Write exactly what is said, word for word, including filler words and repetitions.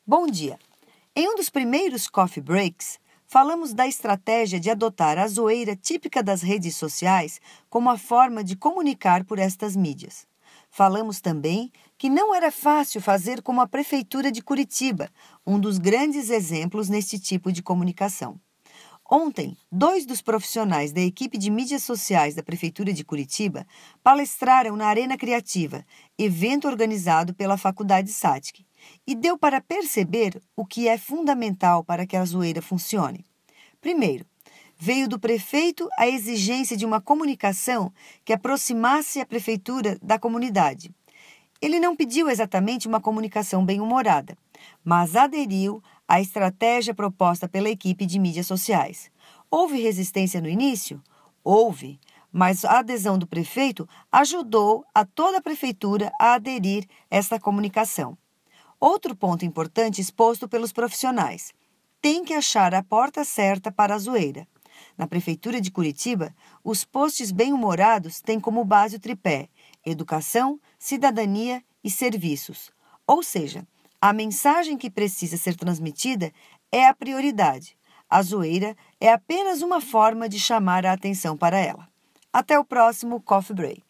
Bom dia! Em um dos primeiros Coffee Breaks, falamos da estratégia de adotar a zoeira típica das redes sociais como a forma de comunicar por estas mídias. Falamos também que não era fácil fazer como a Prefeitura de Curitiba, um dos grandes exemplos neste tipo de comunicação. Ontem, dois dos profissionais da equipe de mídias sociais da Prefeitura de Curitiba palestraram na Arena Criativa, evento organizado pela Faculdade S A T C, e deu para perceber o que é fundamental para que a zoeira funcione. Primeiro, veio do prefeito a exigência de uma comunicação que aproximasse a prefeitura da comunidade. Ele não pediu exatamente uma comunicação bem-humorada, mas aderiu à estratégia proposta pela equipe de mídias sociais. Houve resistência no início? Houve, mas a adesão do prefeito ajudou a toda a prefeitura a aderir a esta comunicação. Outro ponto importante exposto pelos profissionais: tem que achar a porta certa para a zoeira. Na Prefeitura de Curitiba, os posts bem-humorados têm como base o tripé: educação, cidadania e serviços. Ou seja, a mensagem que precisa ser transmitida é a prioridade. A zoeira é apenas uma forma de chamar a atenção para ela. Até o próximo Coffee Break.